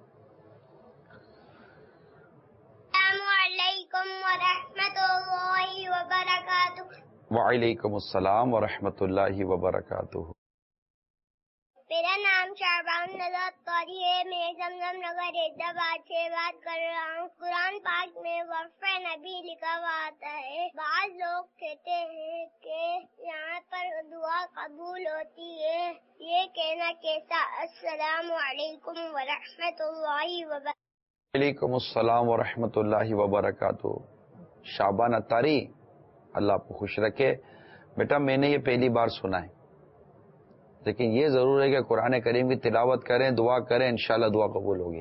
السلام علیکم ورحمۃ اللہ وبرکاتہ. وعلیکم السلام ورحمۃ اللہ وبرکاتہ. میرا نام شعبان نژاد قاری ہے. میں زمزم نگر حیدرآباد سے بات کر رہا ہوں. قرآن پاک میں وقف نبی لکھا ہوا آتا ہے. بعض لوگ کہتے ہیں کہ یہاں پر دعا قبول ہوتی ہے, یہ کہنا کیسا؟ السلام علیکم ورحمۃ اللہ وبرکاتہ. وعلیکم السلام ورحمۃ اللہ وبرکاتہ. شعبان اتاری, اللہ آپ کو خوش رکھے. بیٹا میں نے یہ پہلی بار سنا ہے, لیکن یہ ضرور ہے کہ قرآن کریم کی تلاوت کریں, دعا کریں, انشاءاللہ دعا قبول ہوگی.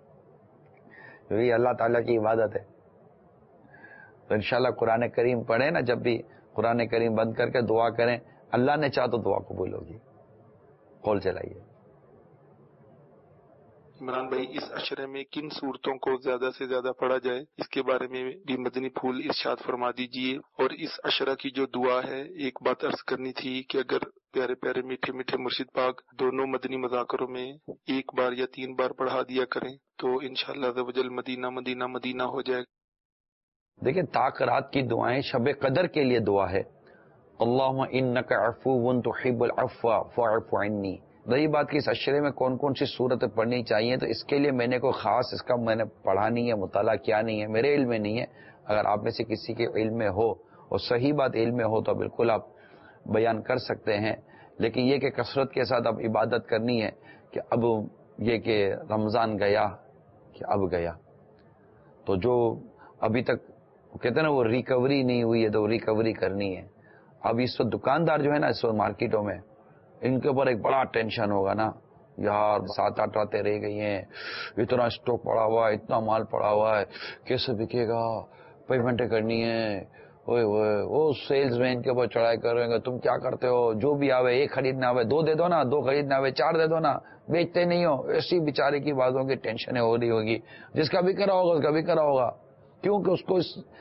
یہ اللہ تعالیٰ کی عبادت ہے. تو انشاءاللہ قرآن کریم پڑھیں نا, جب بھی قرآن کریم بند کر کے دعا کریں, اللہ نے چاہ تو دعا قبول ہوگی. قول چلائیے. عمران بھائی, اس عشرے میں کن صورتوں کو زیادہ سے زیادہ پڑھا جائے, اس کے بارے میں بھی مدنی پھول ارشاد فرما دیجئے. اور اس عشرہ کی جو دعا ہے, ایک بات عرض کرنی تھی کہ اگر پیارے پیارے میٹھے میٹھے مرشد پاک دونوں مدنی مذاکروں میں ایک بار یا 3 بار پڑھا دیا کریں تو انشاءاللہ عز و جل مدینہ مدینہ مدینہ ہو جائے. دیکھیں طاق رات کی دعائیں شب قدر کے لیے دعا ہے. اللہم انک عفو تحب العفو فاعف عنی. رہی بات کہ اس عشرے میں کون کون سی صورتیں پڑھنی چاہیے, تو اس کے لیے میں نے کوئی خاص اس کا میں نے پڑھا نہیں ہے, مطالعہ کیا نہیں ہے, میرے علم میں نہیں ہے. اگر آپ میں سے کسی کے علم میں ہو اور صحیح بات علم میں ہو تو بالکل آپ بیان کر سکتے ہیں. لیکن یہ کہ کثرت کے ساتھ اب عبادت کرنی ہے کہ اب یہ کہ رمضان گیا کہ اب گیا. تو جو ابھی تک کہتے ہیں نا وہ ریکوری نہیں ہوئی ہے تو ریکوری کرنی ہے. اب اس وقت دکاندار جو ہے نا اس وقت مارکیٹوں میں ان کے اوپر ایک بڑا ٹینشن ہوگا نا، یار 7-8 راتیں رہ گئی ہیں، اتنا اسٹاک پڑا ہوا ہے، اتنا مال پڑا ہوا ہے، کیسے بکے گا، پیمنٹیں کرنی ہے. وہ سیلز مین کے اوپر چڑھائی کریں گے، تم کیا کرتے ہو، جو بھی آوے 1 خریدنا آوے 2 دے دو نا، 2 خریدنا آوے 4 دے دو نا، بیچتے نہیں ہو. ایسی بیچارے کی باتوں کی ٹینشنیں ہو رہی ہوگی. جس کا بھی کرا ہوگا اس کا بھی کرا ہوگا، کیونکہ اس کو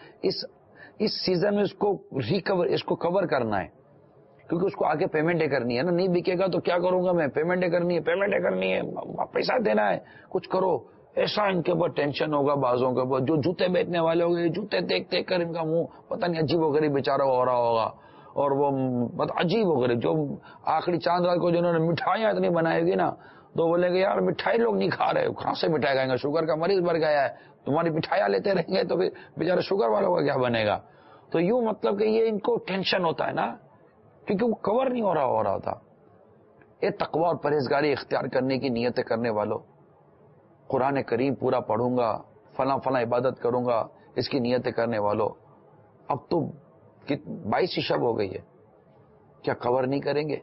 اس سیزن میں اس کو کور کرنا ہے، کیونکہ اس کو آگے پیمنٹیں کرنی ہے نا. نہیں بکے گا تو کیا کروں گا میں، پیمنٹیں کرنی ہے پیسہ دینا ہے، کچھ کرو. ایسا ان کے اوپر ٹینشن ہوگا. بازوں کے اوپر جو جوتے بیچنے والے ہو گئے، جوتے دیکھ دیکھ کر ان کا منہ پتہ نہیں عجیب و غریب بیچارہ ہو رہا ہوگا. اور وہ عجیب و غریب جو آخری چاند رات کو جنہوں نے مٹھائیاں اتنی بنائی ہوگی نا، تو بولیں گے یار مٹھائی لوگ نہیں کھا رہے، کہاں سے مٹھائی کھائیں گے، شوگر کا مریض بڑھ گیا ہے، تمہاری مٹھائیاں لیتے رہیں گے تو پھر بیچارے شوگر والوں کا کیا بنے گا. تو یوں مطلب کہ یہ ان کو ٹینشن ہوتا ہے نا، کیونکہ وہ کور نہیں ہو رہا ہوتا. یہ تقوی اور پرہیزگاری اختیار کرنے کی نیتیں کرنے والوں، قرآن کریم پورا پڑھوں گا، فلاں عبادت کروں گا، اس کی نیتیں کرنے والوں، اب تو 22 شب ہو گئی ہے، کیا کور نہیں کریں گے؟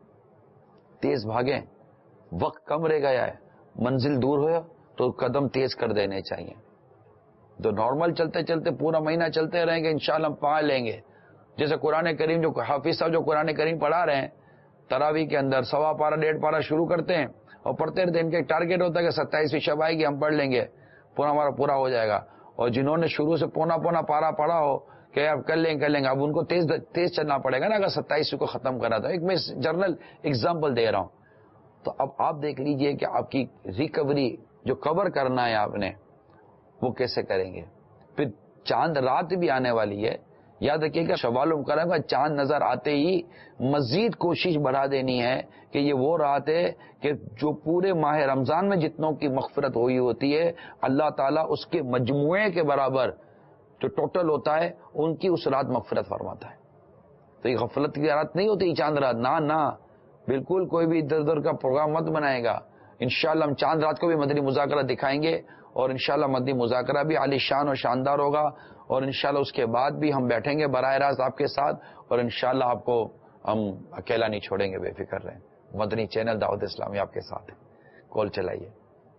تیز بھاگیں، وقت کم رہ گیا ہے، منزل دور ہو تو قدم تیز کر دینے چاہیے. تو نارمل چلتے چلتے پورا مہینہ چلتے رہیں گے انشاءاللہ ہم پا لیں گے. جیسے قرآن کریم جو حافظ صاحب جو قرآن کریم پڑھا رہے ہیں، تراویح کے اندر 1.25 پارہ 1.5 پارہ شروع کرتے ہیں اور پڑھتے رہتے ہیں. ان کا ایک ٹارگیٹ ہوتا ہے کہ 27ویں شب آئے گی ہم پڑھ لیں گے، پورا ہمارا پورا ہو جائے گا. اور جنہوں نے شروع سے پونا پارہ پڑھا ہو کہ اب کر لیں گے، اب ان کو تیز چلنا پڑے گا نا اگر 27ویں کو ختم کرا. تو ایک میں جنرل اگزامپل دے رہا ہوں. تو اب آپ دیکھ لیجئے کہ آپ کی ریکوری جو کور کرنا ہے آپ نے وہ کیسے کریں گے. پھر چاند رات بھی آنے والی ہے، یاد رکھیے کہ شوال مکرم کا چاند نظر آتے ہی مزید کوشش بڑھا دینی ہے کہ یہ وہ رات ہے کہ جو پورے ماہ رمضان میں جتنوں کی مغفرت ہوئی ہوتی ہے اللہ تعالیٰ اس کے مجموعے کے برابر جو ٹوٹل ہوتا ہے ان کی اس رات مغفرت فرماتا ہے. تو یہ غفلت کی رات نہیں ہوتی چاند رات، نہ بالکل کوئی بھی ادھر ادھر کا پروگرام مت بنائے گا. انشاءاللہ ہم چاند رات کو بھی مدنی مذاکرہ دکھائیں گے اور انشاءاللہ مدنی مذاکرہ بھی عالی شان اور شاندار ہوگا. اور انشاءاللہ اس کے بعد بھی ہم بیٹھیں گے براہ راست آپ کے ساتھ اور انشاءاللہ آپ کو ہم اکیلا نہیں چھوڑیں گے، بے فکر رہیں. مدنی چینل دعوت اسلامی آپ کے ساتھ ہے. کال چلائیے.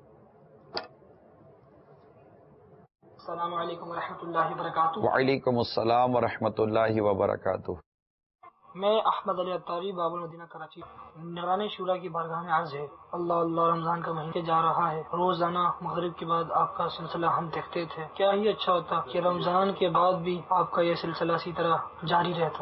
السلام علیکم ورحمۃ اللہ وبرکاتہ. وعلیکم السلام ورحمۃ اللہ وبرکاتہ. میں احمد علی اتاری باب المدینہ کراچی. نگران شورا کی بارگاہ میں عرض ہے، اللہ رمضان کا مہینہ جا رہا ہے، روزانہ مغرب کے بعد آپ کا سلسلہ ہم دیکھتے تھے. کیا ہی اچھا ہوتا کہ رمضان کے بعد بھی آپ کا یہ سلسلہ اسی طرح جاری رہتا.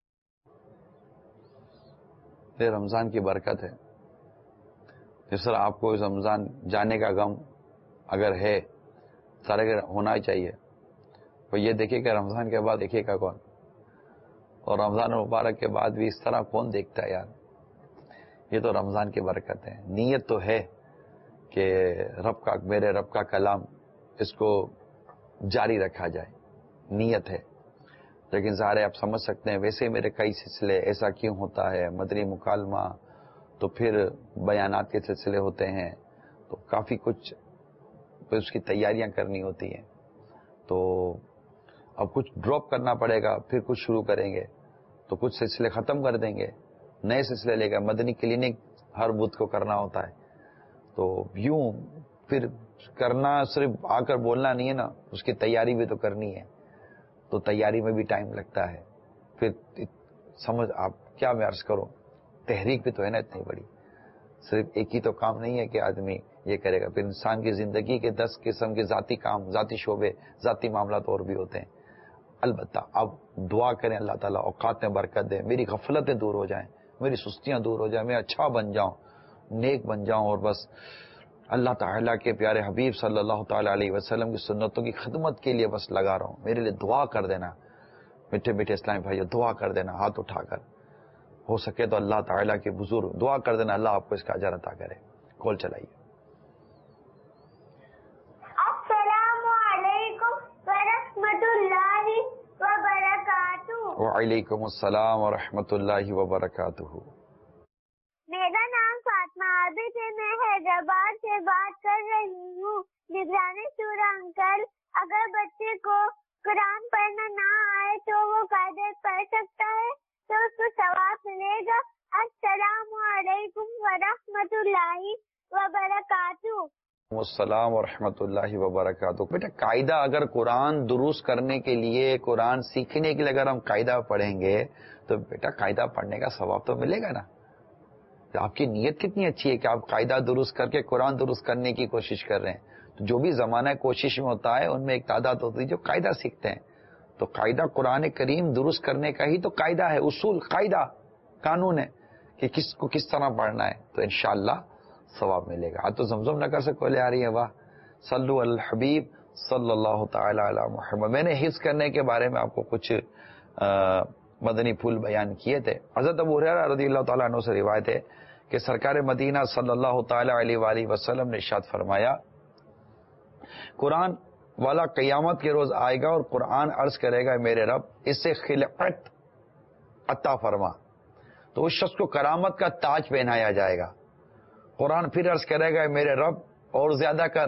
یہ رمضان کی برکت ہے. جس طرح آپ کو اس رمضان جانے کا غم اگر ہے سارے ہونا ہی چاہیے، تو یہ دیکھیے کہ رمضان کے بعد دیکھیے گا کون، اور رمضان مبارک کے بعد بھی اس طرح کون دیکھتا ہے یار. یہ تو رمضان کی برکت ہے. نیت تو ہے کہ میرے رب کا کلام اس کو جاری رکھا جائے، نیت ہے. لیکن ظاہر آپ سمجھ سکتے ہیں ویسے میرے کئی سلسلے ایسا کیوں ہوتا ہے، مدنی مکالمہ تو پھر بیانات کے سلسلے ہوتے ہیں، تو کافی کچھ اس کی تیاریاں کرنی ہوتی ہیں. تو اب کچھ ڈراپ کرنا پڑے گا، پھر کچھ شروع کریں گے، تو کچھ سلسلے ختم کر دیں گے، نئے سلسلے لے گا. مدنی کلینک ہر بدھ کو کرنا ہوتا ہے. تو یوں پھر کرنا صرف آ کر بولنا نہیں ہے نا، اس کی تیاری بھی تو کرنی ہے. تو تیاری میں بھی ٹائم لگتا ہے. پھر سمجھ آپ کیا میں عرض کروں، تحریک بھی تو ہے نا اتنی بڑی. صرف ایک ہی تو کام نہیں ہے کہ آدمی یہ کرے گا. پھر انسان کی زندگی کے 10 قسم کے ذاتی کام، ذاتی شعبے، ذاتی معاملات اور بھی ہوتے ہیں. البتہ اب دعا کریں اللہ تعالیٰ اوقات میں برکت دے، میری غفلتیں دور ہو جائیں، میری سستیاں دور ہو جائیں، میں اچھا بن جاؤں، نیک بن جاؤں، اور بس اللہ تعالیٰ کے پیارے حبیب صلی اللہ تعالیٰ علیہ وسلم کی سنتوں کی خدمت کے لیے بس لگا رہا ہوں. میرے لیے دعا کر دینا میٹھے میٹھے اسلامی بھائیو، دعا کر دینا ہاتھ اٹھا کر. ہو سکے تو اللہ تعالیٰ کے بزرگ دعا کر دینا، اللہ آپ کو اس کا اجر عطا کرے. کال چلائیے. السلام علیکم ورحمۃ اللہ وبرکاتہ. وعلیکم السلام ورحمۃ اللہ وبرکاتہ. ثابت میں حیدرآباد سے بات کر رہی ہوں. نگران شورا انکل، اگر بچے کو قرآن پڑھنا نہ آئے تو وہ قاعدے پڑھ سکتا ہے تو اس کو ثواب ملے گا. السلام علیکم ورحمۃ اللہ وبرکاتہ. السلام ورحمۃ اللہ وبرکاتہ. بیٹا قاعدہ اگر قرآن درست کرنے کے لیے، قرآن سیکھنے کے لیے اگر ہم قاعدہ پڑھیں گے تو بیٹا قاعدہ پڑھنے کا ثواب تو ملے گا نا. آپ کی نیت کتنی اچھی ہے کہ آپ قاعدہ درست کر کے قرآن درست کرنے کی کوشش کر رہے ہیں. تو جو بھی زمانہ کوشش میں ہوتا ہے ان میں ایک تعداد ہوتی ہے جو قاعدہ سیکھتے ہیں. تو قاعدہ قرآن کریم درست کرنے کا ہی تو قاعدہ ہے، اصول، قاعدہ، قانون ہے کہ کس کو کس طرح پڑھنا ہے. تو انشاءاللہ ثواب ملے گا. تو زمزم نگر سے کولے آ رہی ہے. واہ، صلو علی الحبیب صلی اللہ تعالی علی محمد. میں نے حفظ کرنے کے بارے میں آپ کو کچھ مدنی پھول بیان کیے تھے. حضرت ابو ہریرہ رضی اللہ تعالیٰ عنہ سے روایت ہے کہ سرکار مدینہ صلی اللہ تعالی علیہ وآلہ وسلم نے ارشاد فرمایا، قرآن والا قیامت کے روز آئے گا اور قرآن عرض کرے گا میرے رب اس سے خلعت عطا فرما. تو اس شخص کو کرامت کا تاج پہنایا جائے گا. قرآن پھر عرض کرے گا میرے رب اور زیادہ کر،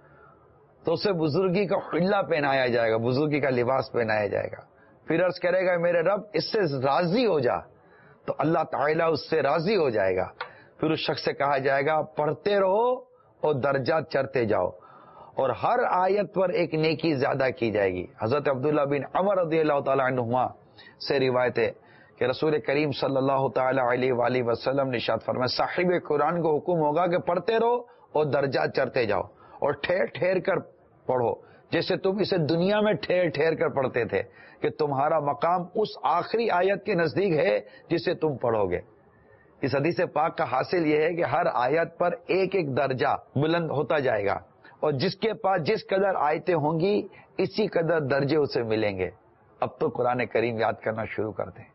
تو اسے بزرگی کا حلہ پہنایا جائے گا، بزرگی کا لباس پہنایا جائے گا. پھر عرض کرے گا میرے رب اس سے راضی ہو جا، تو اللہ تعالیٰ اس سے راضی ہو جائے گا. پھر اس شخص سے کہا جائے گا پڑھتے رہو اور درجات چڑھتے جاؤ، اور ہر آیت پر ایک نیکی زیادہ کی جائے گی. حضرت عبداللہ بن عمر رضی اللہ تعالیٰ عنہما سے روایت ہے کہ رسول کریم صلی اللہ تعالی علیہ وآلہ وسلم نے ارشاد فرمایا، صاحب قرآن کو حکم ہوگا کہ پڑھتے رہو اور درجات چڑھتے جاؤ، اور ٹھہر ٹھہر کر پڑھو جیسے تم اسے دنیا میں ٹھہر ٹھہر کر پڑھتے تھے، کہ تمہارا مقام اس آخری آیت کے نزدیک ہے جسے تم پڑھو گے. اس حدیث پاک کا حاصل یہ ہے کہ ہر آیت پر ایک ایک درجہ بلند ہوتا جائے گا، اور جس کے پاس جس قدر آیتیں ہوں گی اسی قدر درجے اسے ملیں گے. اب تو قرآن کریم یاد کرنا شروع کر دیں،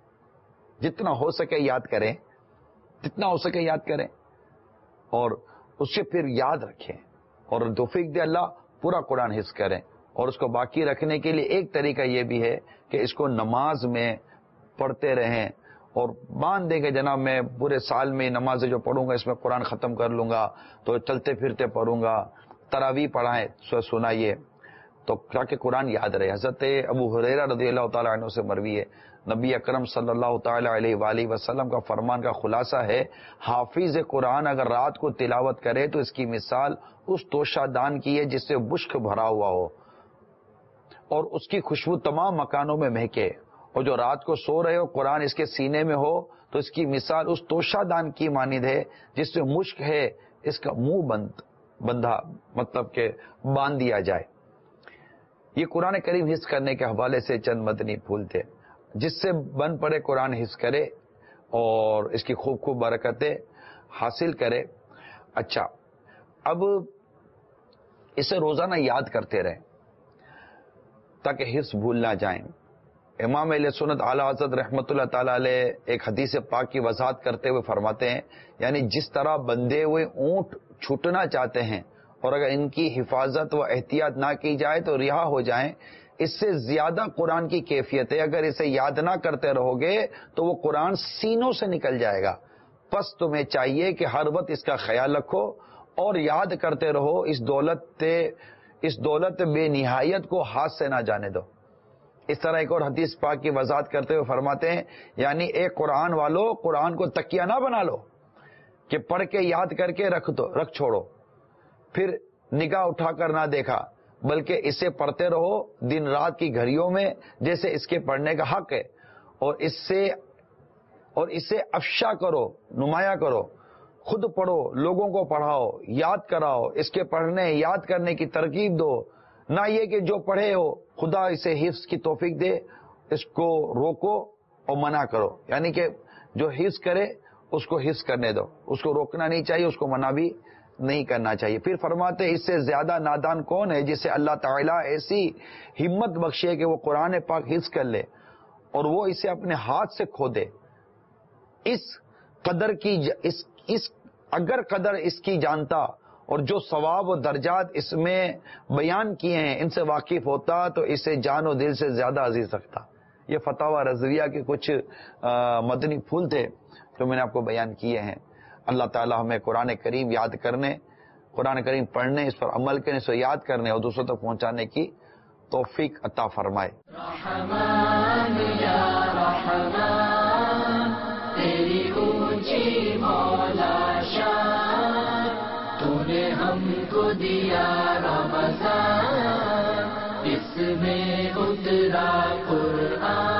جتنا ہو سکے یاد کریں، جتنا ہو سکے یاد کریں، اور اسے پھر یاد رکھیں، اور توفیق دے اللہ پورا قرآن حفظ کریں. اور اس کو باقی رکھنے کے لیے ایک طریقہ یہ بھی ہے کہ اس کو نماز میں پڑھتے رہیں، اور باندھ دیں کہ جناب میں پورے سال میں نمازیں جو پڑھوں گا اس میں قرآن ختم کر لوں گا، تو چلتے پھرتے پڑھوں گا. تراویح پڑھائیں، سنائیے تو تاکہ قرآن یاد رہے. حضرت ابو ہریرہ رضی اللہ تعالیٰ عنہ سے مروی ہے، نبی اکرم صلی اللہ تعالی علیہ وآلہ وسلم کا فرمان کا خلاصہ ہے، حافظ قرآن اگر رات کو تلاوت کرے تو اس کی مثال اس توشہ دان کی ہے جس سے بشک بھرا ہوا ہو اور اس کی خوشبو تمام مکانوں میں مہکے. اور جو رات کو سو رہے ہو قرآن اس کے سینے میں ہو تو اس کی مثال اس توشہ دان کی مانند ہے جس سے مشک ہے اس کا منہ بندھا، مطلب کہ باندھ دیا جائے. یہ قرآن کریم حفظ کرنے کے حوالے سے چند مدنی پھول تھے. جس سے بن پڑے قرآن حفظ کرے اور اس کی خوب خوب برکتیں حاصل کرے. اچھا، اب اسے روزانہ یاد کرتے رہیں تاکہ حفظ بھول نہ جائیں. امام اہل سنت اعلیٰ حضرت رحمۃ اللہ تعالی علیہ ایک حدیث پاک کی وضاحت کرتے ہوئے فرماتے ہیں، یعنی جس طرح بندھے ہوئے اونٹ چھوٹنا چاہتے ہیں اور اگر ان کی حفاظت و احتیاط نہ کی جائے تو رہا ہو جائیں، اس سے زیادہ قرآن کی کیفیت ہے. اگر اسے یاد نہ کرتے رہو گے تو وہ قرآن سینوں سے نکل جائے گا. پس تمہیں چاہیے کہ ہر وقت اس کا خیال رکھو اور یاد کرتے رہو. اس دولت بے نہایت کو ہاتھ سے نہ جانے دو. اس طرح ایک اور حدیث پاک کی وضاحت کرتے ہوئے فرماتے ہیں، یعنی ایک قرآن والو قرآن کو تکیہ نہ بنا لو کہ پڑھ کے یاد کر کے رکھ چھوڑو، پھر نگاہ اٹھا کر نہ دیکھا، بلکہ اسے پڑھتے رہو دن رات کی گھڑیوں میں جیسے اس کے پڑھنے کا حق ہے، اور اسے افشا کرو، نمایاں کرو، خود پڑھو، لوگوں کو پڑھاؤ، یاد کراؤ، اس کے پڑھنے یاد کرنے کی ترغیب دو. نہ یہ کہ جو پڑھے ہو خدا اسے حفظ کی توفیق دے، اس کو روکو اور منع کرو. یعنی کہ جو حفظ کرے اس کو حفظ کرنے دو، اس کو روکنا نہیں چاہیے، اس کو منع بھی نہیں کرنا چاہیے. پھر فرماتے اس سے زیادہ نادان کون ہے جسے اللہ تعالیٰ ایسی ہمت بخشے کہ وہ قرآن پاک حفظ کر لے اور وہ اسے اپنے ہاتھ سے کھو دے. اگر قدر اس کی جانتا اور جو ثواب و درجات اس میں بیان کیے ہیں ان سے واقف ہوتا تو اسے جان و دل سے زیادہ عزیز رکھتا. یہ فتاوی رضویہ کے کچھ مدنی پھول تھے جو میں نے آپ کو بیان کیے ہیں. اللہ تعالی ہمیں قرآن کریم یاد کرنے، قرآن کریم پڑھنے، اس پر عمل کرنے، اسے یاد کرنے اور دوسروں تک پہنچانے کی توفیق عطا فرمائے۔ رحمان یا رحمان، تیری اونچی مولا شان، تو نے ہم کو دیا رمضان، اس میں اترا قرآن،